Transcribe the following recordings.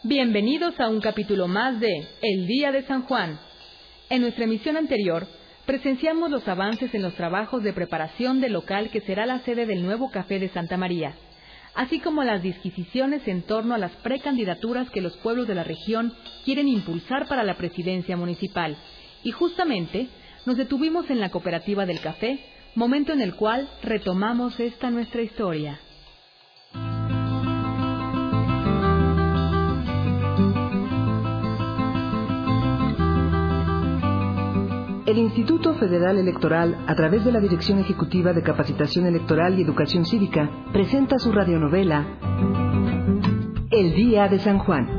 Bienvenidos a un capítulo más de El Día de San Juan. En nuestra emisión anterior, presenciamos los avances en los trabajos de preparación del local que será la sede del nuevo Café de Santa María, así como las disquisiciones en torno a las precandidaturas que los pueblos de la región quieren impulsar para la presidencia municipal. Y justamente nos detuvimos en la cooperativa del café, momento en el cual retomamos esta nuestra historia. El Instituto Federal Electoral, a través de la Dirección Ejecutiva de Capacitación Electoral y Educación Cívica, presenta su radionovela El Día de San Juan.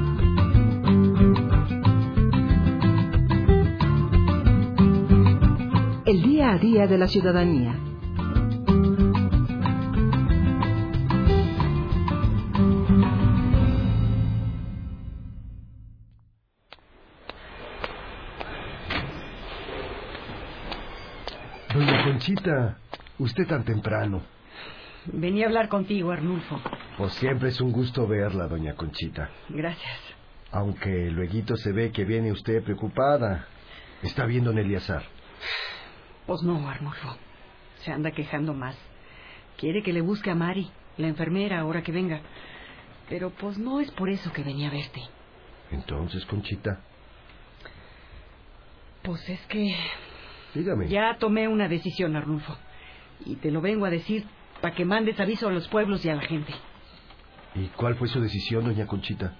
El día a día de la ciudadanía. Doña Conchita, usted tan temprano. Venía a hablar contigo, Arnulfo. Pues siempre es un gusto verla, doña Conchita. Gracias. Aunque lueguito se ve que viene usted preocupada. ¿Está viendo en Eliazar? Pues no, Arnulfo. Se anda quejando más. Quiere que le busque a Mari, la enfermera, ahora que venga. Pero pues no es por eso que venía a verte. Entonces, Conchita. Pues es que... Dígame. Ya tomé una decisión, Arnulfo. Y te lo vengo a decir para que mandes aviso a los pueblos y a la gente. ¿Y cuál fue su decisión, doña Conchita?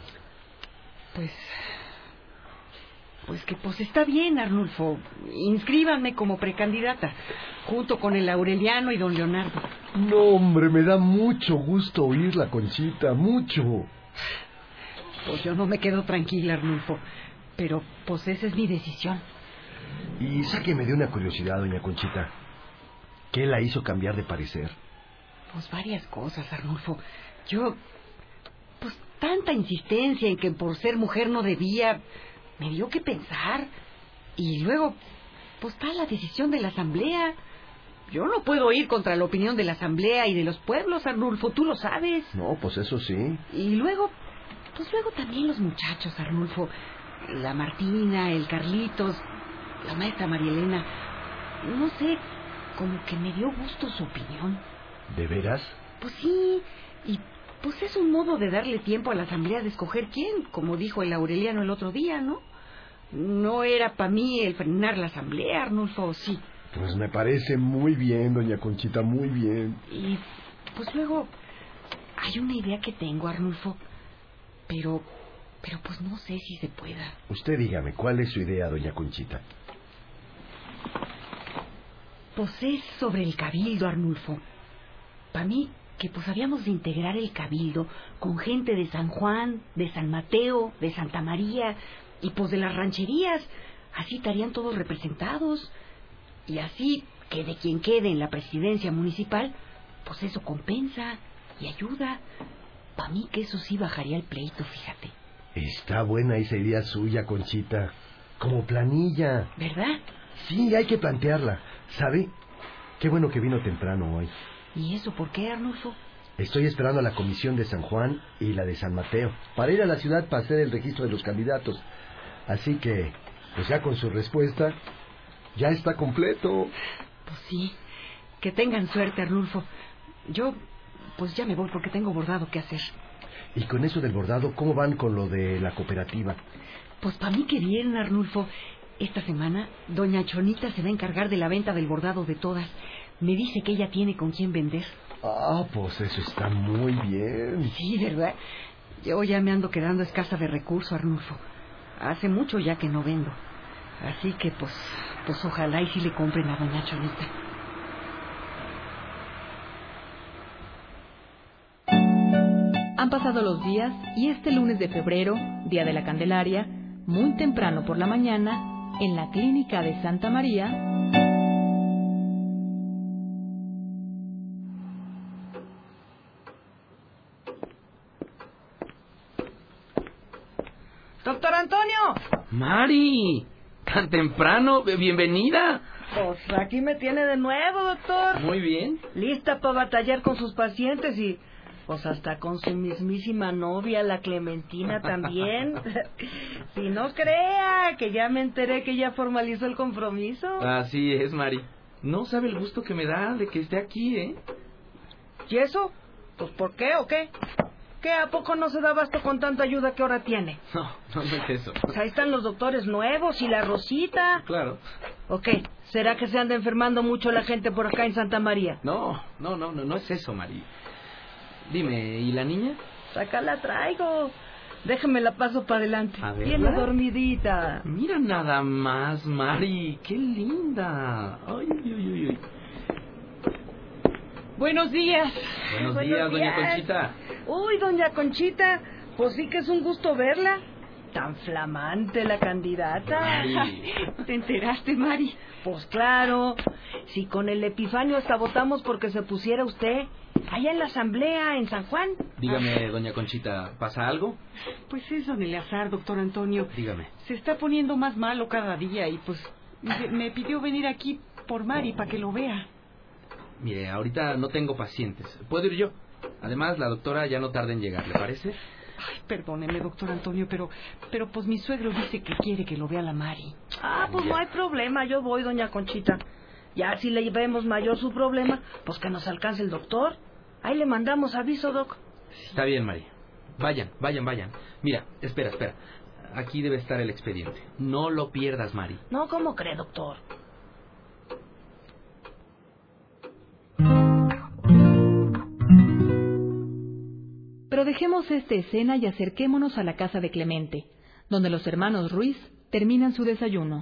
Pues que está bien, Arnulfo. Inscríbanme como precandidata, junto con el Aureliano y don Leonardo. No, hombre, me da mucho gusto oírla, Conchita, mucho. Pues yo no me quedo tranquila, Arnulfo. Pero pues esa es mi decisión. Y sáqueme de una curiosidad, doña Conchita. ¿Qué la hizo cambiar de parecer? Pues varias cosas, Arnulfo. Tanta insistencia en que por ser mujer no debía, me dio que pensar. Y luego, está la decisión de la asamblea. Yo no puedo ir contra la opinión de la asamblea y de los pueblos, Arnulfo, tú lo sabes. No, pues eso sí. Y luego también los muchachos, Arnulfo. La Martina, el Carlitos, la maestra María Elena. No sé, como que me dio gusto su opinión. ¿De veras? Pues sí, y es un modo de darle tiempo a la asamblea de escoger quién, como dijo el Aureliano el otro día, ¿no? No era para mí el frenar la asamblea, Arnulfo, sí. Pues me parece muy bien, doña Conchita, muy bien. Y luego hay una idea que tengo, Arnulfo, pero no sé si se pueda. Usted dígame, ¿cuál es su idea, doña Conchita? Es sobre el cabildo, Arnulfo. Para mí, que habíamos de integrar el cabildo con gente de San Juan, de San Mateo, de Santa María y de las rancherías. Así estarían todos representados. Y así, que de quien quede en la presidencia municipal, eso compensa y ayuda. Para mí que eso sí bajaría el pleito, fíjate. Está buena esa idea suya, Conchita. Como planilla. ¿Verdad? Sí, hay que plantearla. ¿Sabe? Qué bueno que vino temprano hoy. ¿Y eso por qué, Arnulfo? Estoy esperando a la comisión de San Juan y la de San Mateo para ir a la ciudad para hacer el registro de los candidatos. Así que, ya con su respuesta, ya está completo. Pues sí. Que tengan suerte, Arnulfo. Yo, ya me voy porque tengo bordado que hacer. Y con eso del bordado, ¿cómo van con lo de la cooperativa? Para mí que bien, Arnulfo. Esta semana, doña Chonita se va a encargar de la venta del bordado de todas. Me dice que ella tiene con quién vender. Ah, pues eso está muy bien. Sí, ¿verdad? Yo ya me ando quedando escasa de recursos, Arnulfo. Hace mucho ya que no vendo. Así que, ojalá y sí le compren a doña Chonita. Han pasado los días y este lunes de febrero, día de la Candelaria, muy temprano por la mañana, en la clínica de Santa María... ¡Doctor Antonio! ¡Mari! ¿Tan temprano? ¡Bienvenida! Pues aquí me tiene de nuevo, doctor. Muy bien. Lista para batallar con sus pacientes y Pues hasta con su mismísima novia, la Clementina, también. Si no crea, que ya me enteré que ya formalizó el compromiso. Así es, Mari. No sabe el gusto que me da de que esté aquí, ¿eh? ¿Y eso? Pues ¿por qué o qué? ¿Qué, a poco no se da abasto con tanta ayuda que ahora tiene? No es eso. Pues ahí están los doctores nuevos y la Rosita. Claro. ¿O qué? ¿Será que se anda enfermando mucho la gente por acá en Santa María? No es eso, Mari. Dime, ¿y la niña? Acá la traigo. Déjeme la paso para adelante. A ver. Viene dormidita. Mira nada más, Mari. ¡Qué linda! Ay. Buenos días. Buenos días, doña Conchita. Uy, doña Conchita, pues sí que es un gusto verla. Tan flamante la candidata. Mari. ¿Te enteraste, Mari? Pues claro. Si con el Epifanio hasta votamos porque se pusiera usted allá en la asamblea en San Juan. Dígame, doña Conchita, ¿pasa algo? Pues es don Eleazar, doctor Antonio. Dígame. Se está poniendo más malo cada día y pues me pidió venir aquí por Mari para que lo vea. Mire, ahorita no tengo pacientes. ¿Puedo ir yo? Además, la doctora ya no tarda en llegar, ¿le parece? Ay, perdóneme, doctor Antonio, pero pues mi suegro dice que quiere que lo vea la Mari. Pues no hay problema, yo voy, doña Conchita. Ya si le vemos mayor su problema, pues que nos alcance el doctor. Ahí le mandamos aviso, doc. Está bien, Mari. Vayan. Mira, espera. Aquí debe estar el expediente. No lo pierdas, Mari. No, ¿cómo cree, doctor? Pero dejemos esta escena y acerquémonos a la casa de Clemente, donde los hermanos Ruiz terminan su desayuno.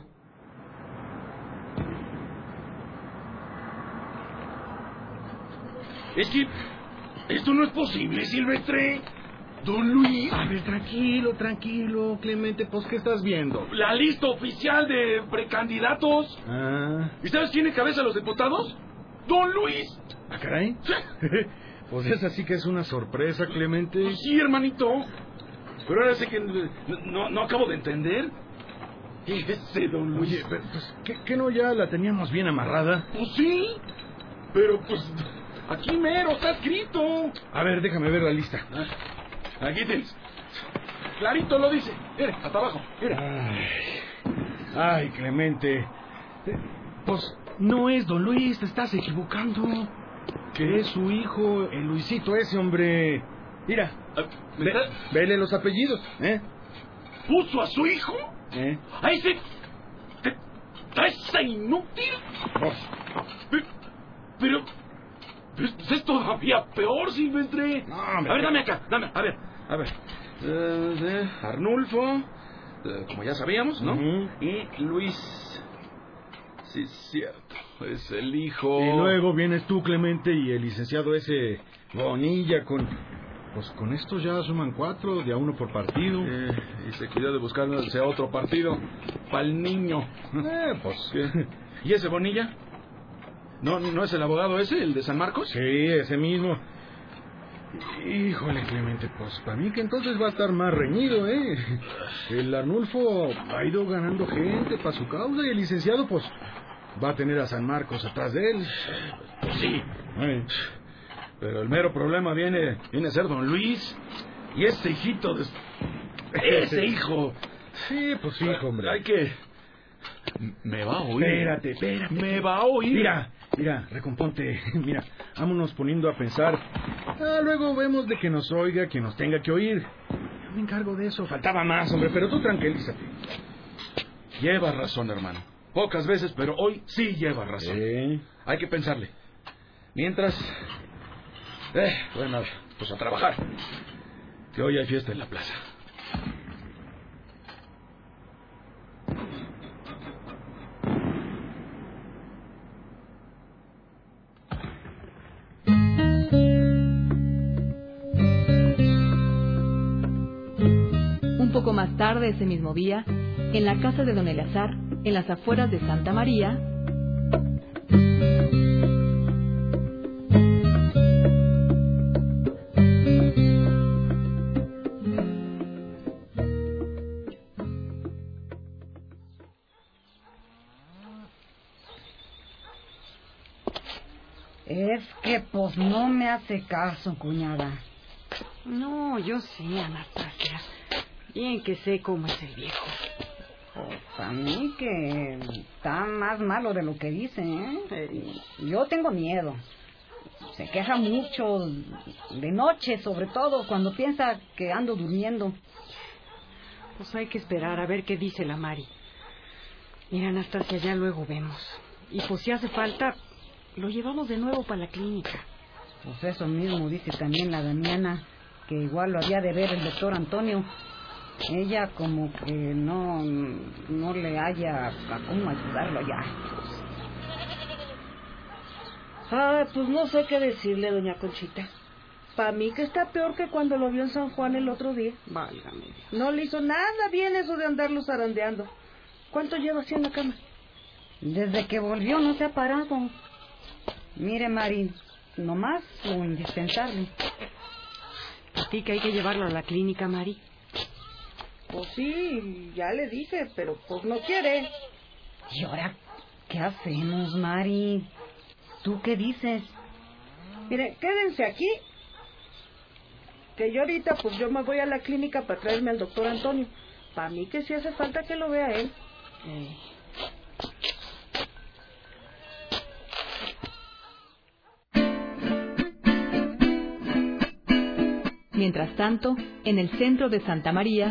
Es que esto no es posible, Silvestre. Don Luis. A ver, tranquilo, Clemente, pues, ¿qué estás viendo? La lista oficial de precandidatos. Ah, ¿Y sabes quién encabeza a los diputados? Don Luis. caray. Pues esa sí que es una sorpresa, Clemente. Pues sí, hermanito. Pero ahora sé que no acabo de entender. Ese Don Luis. Oye, pero, pues, ¿qué no ya la teníamos bien amarrada? Pues sí. Pero pues aquí mero está escrito. A ver, déjame ver la lista. Aquí tienes. Clarito lo dice. Mira, hasta abajo. Mira. Ay, Clemente. Pues no es Don Luis, te estás equivocando. Que es su hijo, el Luisito ese, hombre. Mira, vele los apellidos, ¿eh? ¿Puso a su hijo? ¿Eh? ¿A ese? ¿A ese inútil? Pero pues es todavía peor, Silvestre. No, hombre. A ver, dame acá, a ver. Arnulfo, como ya sabíamos, ¿no? Uh-huh. Y Luis. Sí, cierto, es el hijo. Y luego vienes tú, Clemente, y el licenciado ese Bonilla con... Pues con esto ya suman 4, de a 1 por partido. Y se cuidó de buscarse otro partido para el niño. Pues... ¿Y ese Bonilla? ¿No es el abogado ese, el de San Marcos? Sí, ese mismo. Híjole, Clemente, pues para mí que entonces va a estar más reñido, ¿eh? El Arnulfo ha ido ganando gente para su causa y el licenciado, pues, va a tener a San Marcos atrás de él. Pues sí. Pero el mero problema viene a ser Don Luis y ese hijito de... Ese hijo. Sí, pues sí, hombre. Hay que... Me va a oír. Espérate. Me va a oír. Mira, recomponte. Mira, vámonos poniendo a pensar. Luego vemos de que nos oiga quien nos tenga que oír. Yo me encargo de eso. Faltaba más, hombre, pero tú tranquilízate. Llevas razón, hermano. Pocas veces, pero hoy sí llevas razón. Sí. Hay que pensarle. Mientras... bueno, pues a trabajar. Que hoy hay fiesta en la plaza. Un poco más tarde ese mismo día, en la casa de don Eleazar, en las afueras de Santa María, Es que pues no me hace caso, cuñada. No, yo sé, Anastasia. Bien que sé cómo es el viejo. Pues a mí que está más malo de lo que dice, ¿eh? Yo tengo miedo. Se queja mucho, de noche sobre todo, cuando piensa que ando durmiendo. Pues hay que esperar a ver qué dice la Mari. Mira, Anastasia, ya luego vemos. Y pues si hace falta, lo llevamos de nuevo para la clínica. Pues eso mismo dice también la Damiana, que igual lo había de ver el doctor Antonio. Ella como que no le haya a cómo ayudarlo ya. Pues no sé qué decirle, doña Conchita. Para mí que está peor que cuando lo vio en San Juan el otro día. Válgame. No le hizo nada bien eso de andarlo zarandeando. ¿Cuánto lleva así en la cama? Desde que volvió no se ha parado. Mire, Mari, nomás lo indispensable. ¿A ti que hay que llevarlo a la clínica, Mari? Pues sí, ya le dije, pero pues no quiere. ¿Y ahora qué hacemos, Mari? ¿Tú qué dices? Mire, quédense aquí. Que yo ahorita, pues yo me voy a la clínica para traerme al doctor Antonio. Para mí que sí hace falta que lo vea él. Mientras tanto, en el centro de Santa María,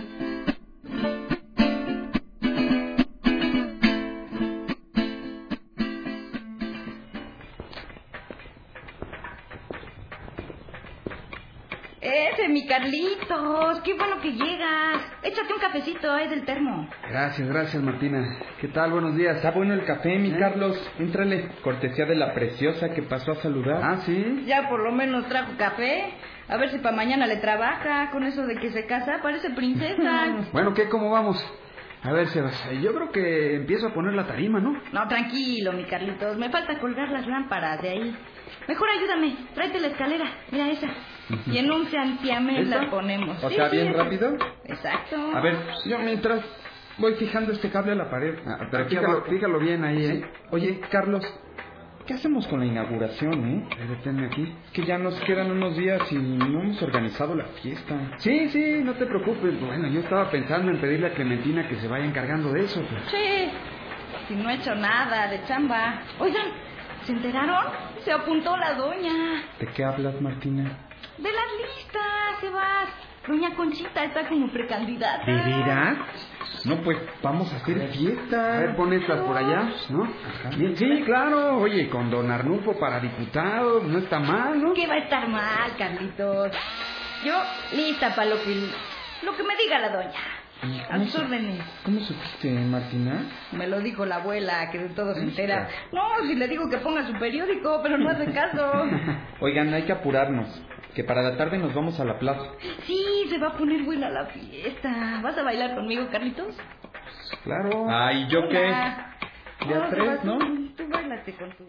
Mi Carlitos, qué bueno que llegas. Échate un cafecito ahí del termo. Gracias, Martina. ¿Qué tal? Buenos días. Está bueno el café, mi Carlos. Éntrale, cortesía de la preciosa que pasó a saludar. Ah, ¿sí? Ya por lo menos trajo café. A ver si para mañana le trabaja. Con eso de que se casa, parece princesa. Bueno, ¿qué? ¿Cómo vamos? A ver, Sebas, yo creo que empiezo a poner la tarima, ¿no? No, tranquilo, mi Carlitos. Me falta colgar las lámparas de ahí. Mejor ayúdame. Tráete la escalera. Mira esa. Y en un santiamén la ponemos. O sea, bien rápido. Exacto. A ver, yo mientras voy fijando este cable a la pared. Pero fíjalo bien ahí, ¿eh? Sí. Oye, Carlos, ¿qué hacemos con la inauguración, Deténme aquí. Es que ya nos quedan unos días y no hemos organizado la fiesta. Sí, no te preocupes. Bueno, yo estaba pensando en pedirle a Clementina que se vaya encargando de eso. Pero... Sí, si no he hecho nada de chamba. Oigan, ¿se enteraron? Se apuntó la doña. ¿De qué hablas, Martina? De las listas, Sebas. Doña Conchita está como precandidata. ¿De veras? No, pues vamos a hacer fiesta. A ver, pon estas por allá, ¿no? Ajá. Sí, claro. Oye, con don Arnulfo para diputado, no está mal, ¿no? ¿Qué va a estar mal, Carlitos? Yo lista para lo que me diga la doña. A sus órdenes. ¿Cómo supiste, Martina? Me lo dijo la abuela, que de todo se entera. No, si le digo que ponga su periódico, pero no hace caso. Oigan, hay que apurarnos, que para la tarde nos vamos a la plaza. Sí, se va a poner buena la fiesta. ¿Vas a bailar conmigo, Carlitos? Claro. Ay, ¿yo qué? Ya tres, ¿no? Tú bailate con tu...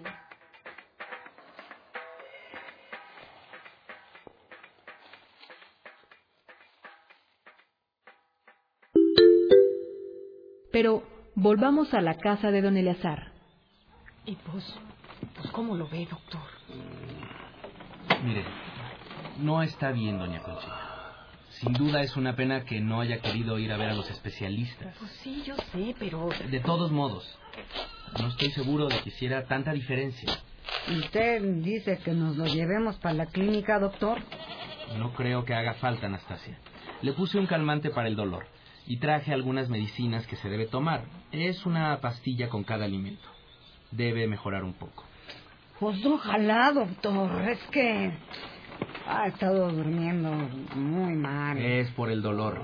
Pero volvamos a la casa de don Eleazar. Y pues ¿cómo lo ve, doctor? Mire, no está bien, doña Conchita. Sin duda es una pena que no haya querido ir a ver a los especialistas. Pues sí, yo sé, pero... De todos modos, no estoy seguro de que hiciera tanta diferencia. ¿Usted dice que nos lo llevemos para la clínica, doctor? No creo que haga falta, Anastasia. Le puse un calmante para el dolor y traje algunas medicinas que se debe tomar. Es una pastilla con cada alimento. Debe mejorar un poco. Pues ojalá, doctor. Es que ha estado durmiendo muy mal. Es por el dolor.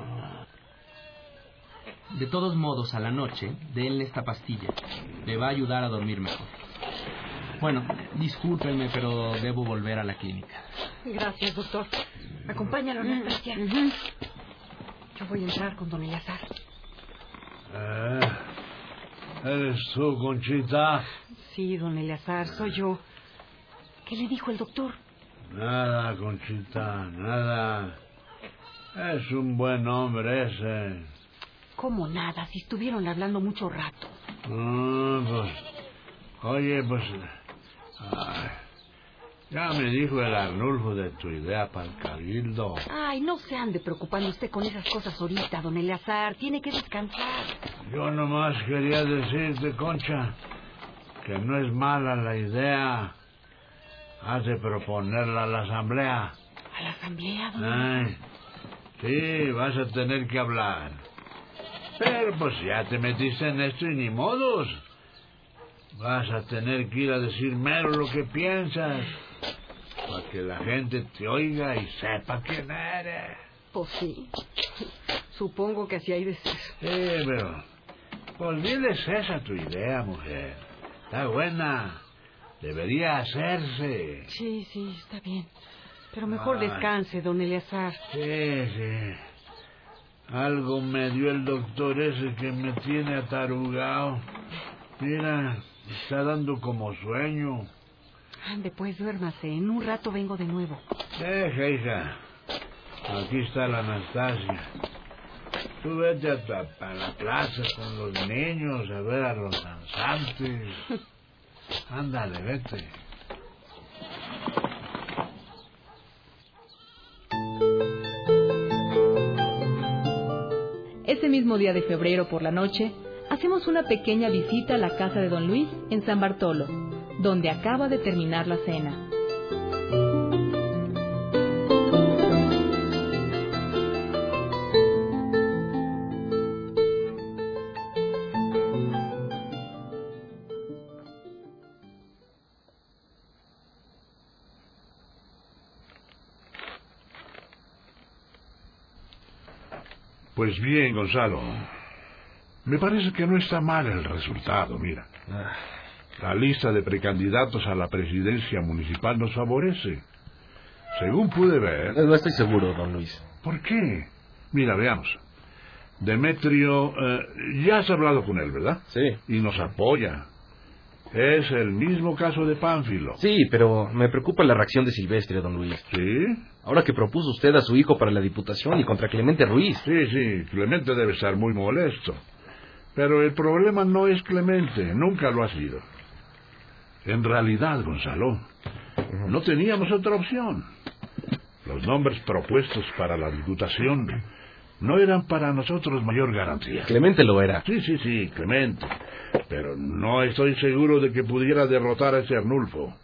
De todos modos, a la noche, denle esta pastilla. Le va a ayudar a dormir mejor. Bueno, discúlpenme, pero debo volver a la clínica. Gracias, doctor. Acompáñalo, Anastasia. Yo voy a entrar con don Eleazar. ¿Eres tú, Conchita? Sí, don Eleazar, soy yo. ¿Qué le dijo el doctor? Nada, Conchita, nada. Es un buen hombre ese. ¿Cómo nada? Si estuvieron hablando mucho rato. Pues... Oye, pues... Ya me dijo el Arnulfo de tu idea para el cabildo. Ay, no se ande preocupando usted con esas cosas ahorita, don Eleazar. Tiene que descansar. Yo nomás quería decirte, Concha, que no es mala la idea. Has de proponerla a la asamblea. ¿A la asamblea, don? Ay, sí, vas a tener que hablar. Pero pues ya te metiste en esto y ni modos. Vas a tener que ir a decir mero lo que piensas, para que la gente te oiga y sepa quién eres. Pues sí. Supongo que así hay de ser. Sí, pero pues diles esa tu idea, mujer. Está buena. Debería hacerse. Sí, está bien. Pero mejor descanse, don Eleazar. Sí. Algo me dio el doctor ese que me tiene atarugado. Mira, me está dando como sueño. Ande, pues duérmase. En un rato vengo de nuevo. Deja, hija. Aquí está la Anastasia. Tú vete a la plaza con los niños a ver a los danzantes. Ándale, vete. Ese mismo día de febrero por la noche, hacemos una pequeña visita a la casa de don Luis en San Bartolo, donde acaba de terminar la cena. Pues bien, Gonzalo. Me parece que no está mal el resultado, mira. La lista de precandidatos a la presidencia municipal nos favorece. Según pude ver... No estoy seguro, don Luis. ¿Por qué? Mira, veamos. Demetrio, ya has hablado con él, ¿verdad? Sí. Y nos apoya. Es el mismo caso de Pánfilo. Sí, pero me preocupa la reacción de Silvestre, don Luis. ¿Sí? Ahora que propuso usted a su hijo para la diputación y contra Clemente Ruiz. Sí, Clemente debe estar muy molesto. Pero el problema no es Clemente, nunca lo ha sido. En realidad, Gonzalo, no teníamos otra opción. Los nombres propuestos para la diputación no eran para nosotros mayor garantía. Clemente lo era. Sí, Clemente. Pero no estoy seguro de que pudiera derrotar a ese Arnulfo.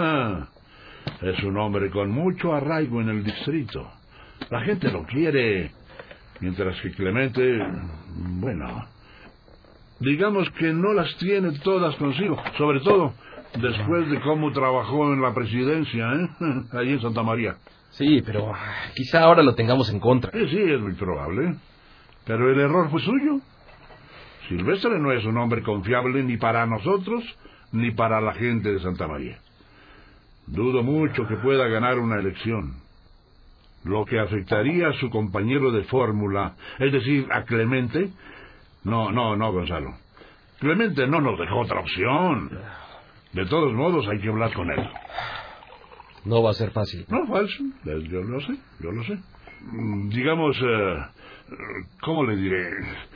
Es un hombre con mucho arraigo en el distrito. La gente lo quiere, mientras que Clemente, bueno, digamos que no las tiene todas consigo, sobre todo después de cómo trabajó en la presidencia, allí en Santa María. Sí, pero quizá ahora lo tengamos en contra. Sí, es muy probable. Pero el error fue suyo. Silvestre no es un hombre confiable ni para nosotros ni para la gente de Santa María. Dudo mucho que pueda ganar una elección. Lo que afectaría a su compañero de fórmula, es decir, a Clemente... No, Gonzalo. Clemente no nos dejó otra opción. De todos modos, hay que hablar con él. No va a ser fácil. No, falso. Yo lo sé. Digamos, ¿cómo le diré?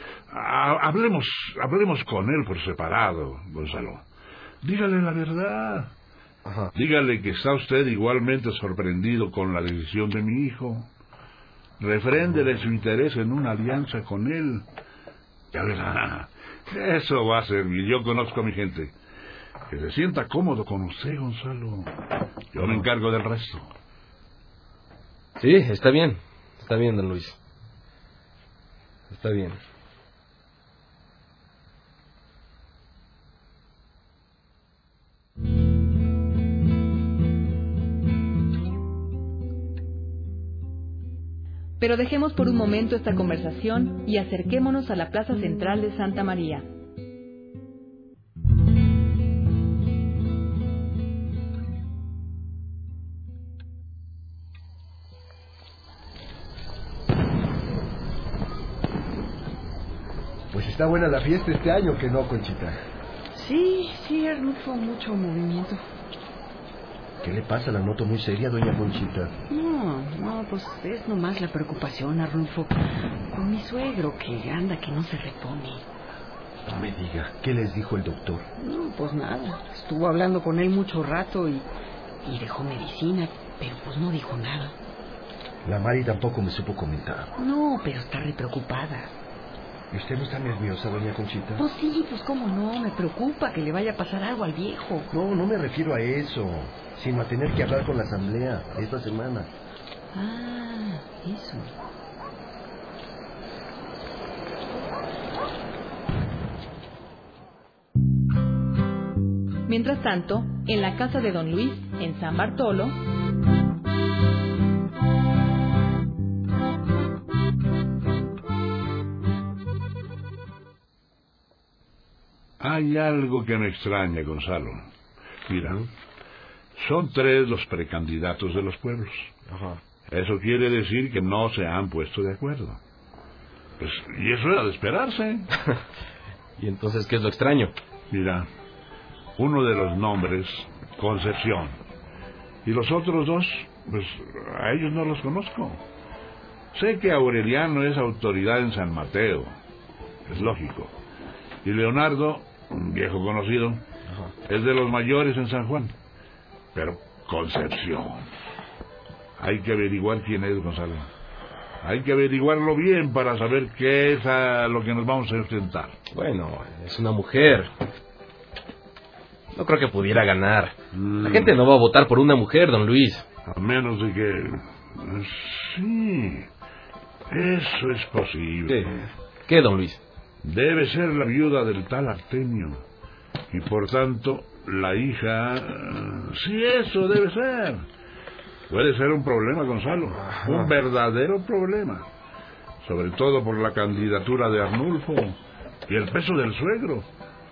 Hablemos con él por separado, Gonzalo. Dígale la verdad. Ajá. Dígale que está usted igualmente sorprendido con la decisión de mi hijo. Refréndele su interés en una alianza con él. Ya verá, eso va a servir. Yo conozco a mi gente. Que se sienta cómodo con usted, Gonzalo. Yo me encargo del resto. Sí, está bien, don Luis. Está bien. Pero dejemos por un momento esta conversación y acerquémonos a la plaza central de Santa María. Pues está buena la fiesta este año, ¿que no, Conchita? Sí, Arnulfo, mucho movimiento. ¿Qué le pasa? La noto muy seria, doña Conchita. No, pues es nomás la preocupación, Arnulfo, con mi suegro, que anda que no se repone. No me diga, ¿qué les dijo el doctor? No, pues nada, estuvo hablando con él mucho rato y Y dejó medicina, pero pues no dijo nada. La Mari tampoco me supo comentar. No, pero está re preocupada. ¿Y usted no está nerviosa, doña Conchita? Pues sí, pues cómo no, me preocupa que le vaya a pasar algo al viejo. No, no me refiero a eso, sino a tener que hablar con la asamblea esta semana. Ah, eso. Mientras tanto, en la casa de don Luis, en San Bartolo, Hay algo que me extraña, Gonzalo. Mira, son 3 los precandidatos de los pueblos. Ajá. Eso quiere decir que no se han puesto de acuerdo. Pues, y eso era de esperarse. ¿Y entonces qué es lo extraño? Mira, uno de los nombres, Concepción. Y los otros 2, pues a ellos no los conozco. Sé que Aureliano es autoridad en San Mateo. Es lógico. Y Leonardo, un viejo conocido, es de los mayores en San Juan. Pero Concepción. Hay que averiguar quién es, Gonzalo. Hay que averiguarlo bien para saber qué es a lo que nos vamos a enfrentar. Bueno, es una mujer. No creo que pudiera ganar. La gente no va a votar por una mujer, don Luis. A menos de que... Sí, eso es posible. ¿Qué, don Luis? Debe ser la viuda del tal Artemio. Y por tanto, la hija... Sí, eso debe ser. Puede ser un problema, Gonzalo. Un verdadero problema. Sobre todo por la candidatura de Arnulfo y el peso del suegro.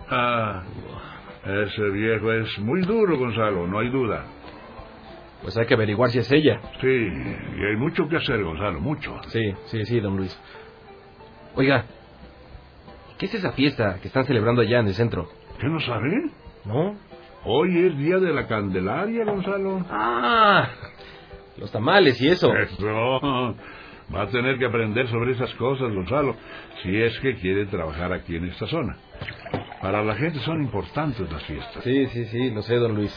Ese viejo es muy duro, Gonzalo, no hay duda. Pues hay que averiguar si es ella. Sí, y hay mucho que hacer, Gonzalo, mucho. Sí, don Luis. Oiga, ¿qué es esa fiesta que están celebrando allá en el centro? ¿Qué no sabe? ¿No? Hoy es día de la Candelaria, Gonzalo. Los tamales y eso. Eso. Va a tener que aprender sobre esas cosas, Gonzalo, si es que quiere trabajar aquí en esta zona. Para la gente son importantes las fiestas. Sí, lo sé, don Luis.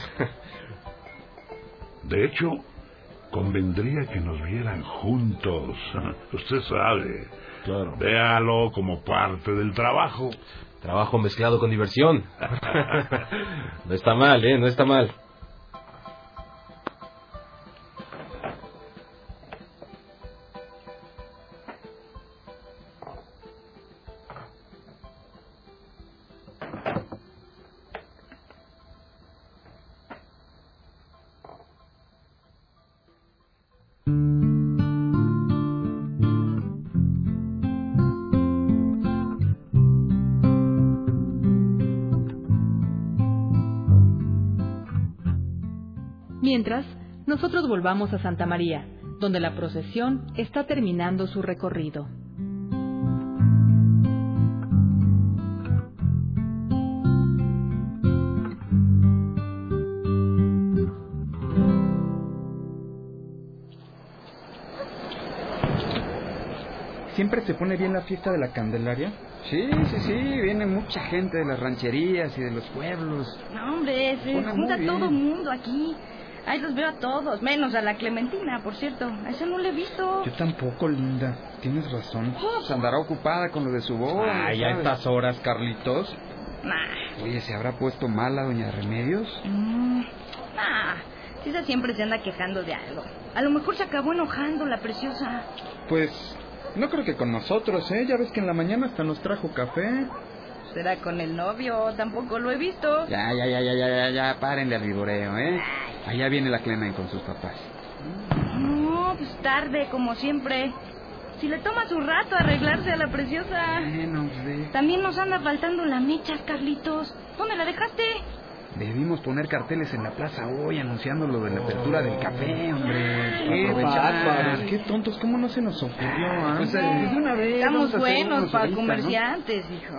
De hecho, convendría que nos vieran juntos. Usted sabe. Claro. Véalo como parte del trabajo. Trabajo mezclado con diversión. No está mal, no está mal. Mientras, nosotros volvamos a Santa María, donde la procesión está terminando su recorrido. ¿Siempre se pone bien la fiesta de la Candelaria? Sí, viene mucha gente de las rancherías y de los pueblos. No, hombre, se junta todo el mundo aquí. Ahí los veo a todos, menos a la Clementina, por cierto. A esa no la he visto. Yo tampoco, linda. Tienes razón. Pues andará ocupada con lo de su boda. Ay, a estas horas, Carlitos. Nah. Oye, ¿se habrá puesto mala doña Remedios? Si esa siempre se anda quejando de algo. A lo mejor se acabó enojando la preciosa. Pues no creo que con nosotros, ¿eh? Ya ves que en la mañana hasta nos trajo café. ¿Será con el novio? Tampoco lo he visto. Ya, párenle al vigoreo, ¿eh? Allá viene la Clemen con sus papás. No, pues tarde, como siempre. Si le toma su rato arreglarse a la preciosa. Bueno, pues También nos anda faltando la mecha, Carlitos. ¿Dónde la dejaste? Debimos poner carteles en la plaza hoy anunciando lo de la apertura del café, hombre. Qué bárbaros, qué tontos, ¿cómo no se nos ocurrió antes? Pues de una vez. Estamos buenos para ahorita, comerciantes, hijo.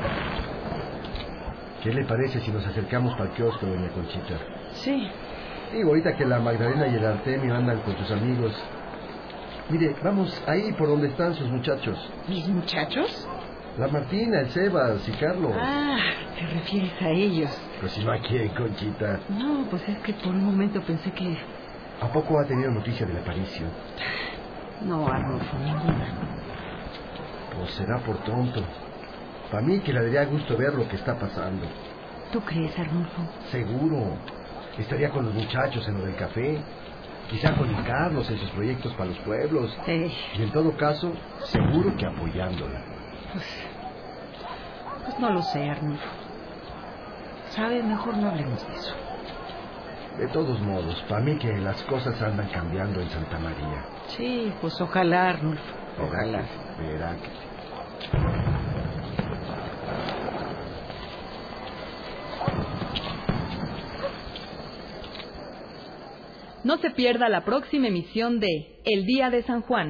¿Qué le parece si nos acercamos para el kiosco, doña Conchita? Sí, Digo, ahorita que la Magdalena y el Artemio andan con sus amigos. Mire, vamos ahí por donde están sus muchachos. ¿Mis muchachos? La Martina, el Sebas y Carlos. Ah, ¿te refieres a ellos? Pues si no, ¿a quién, Conchita? No, pues es que por un momento pensé que... ¿A poco ha tenido noticia del Aparicio? No, Arnulfo, ninguna. Pues será por tonto. Para mí que le daría gusto ver lo que está pasando. ¿Tú crees, Arnulfo? Seguro. Estaría con los muchachos en lo del café. Quizá con el Carlos en sus proyectos para los pueblos. Y en todo caso, seguro que apoyándola. Pues no lo sé, Arnulfo. ¿Sabes? Mejor no hablemos de eso. De todos modos, para mí que las cosas andan cambiando en Santa María. Sí, pues ojalá, Arnulfo. Ojalá. Verá que sí. No se pierda la próxima emisión de El Día de San Juan.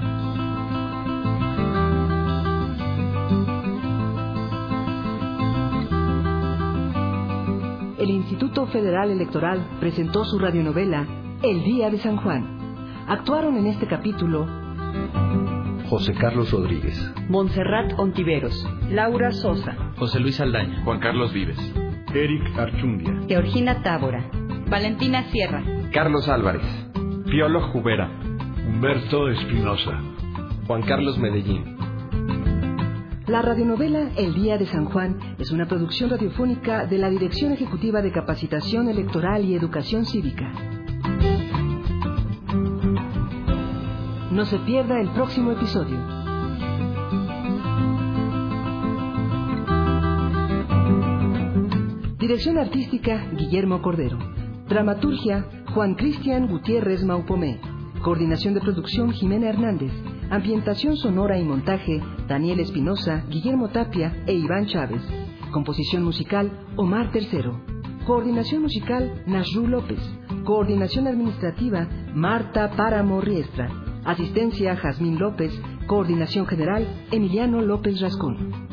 El Instituto Federal Electoral presentó su radionovela El Día de San Juan. Actuaron en este capítulo José Carlos Rodríguez, Montserrat Ontiveros, Laura Sosa, José Luis Aldaña, Juan Carlos Vives, Eric Archundia, Georgina Tábora, Valentina Sierra, Carlos Álvarez, Piolo Jubera, Humberto Espinosa, Juan Carlos Medellín. La radionovela El Día de San Juan es una producción radiofónica de la Dirección Ejecutiva de Capacitación Electoral y Educación Cívica. No se pierda el próximo episodio. Dirección artística Guillermo Cordero. Dramaturgia Juan Cristian Gutiérrez Maupomé. Coordinación de producción Jimena Hernández. Ambientación sonora y montaje Daniel Espinosa, Guillermo Tapia e Iván Chávez. Composición musical Omar Tercero. Coordinación musical Nasru López. Coordinación administrativa Marta Páramo Riestra. Asistencia Jazmín López. Coordinación general Emiliano López Rascón.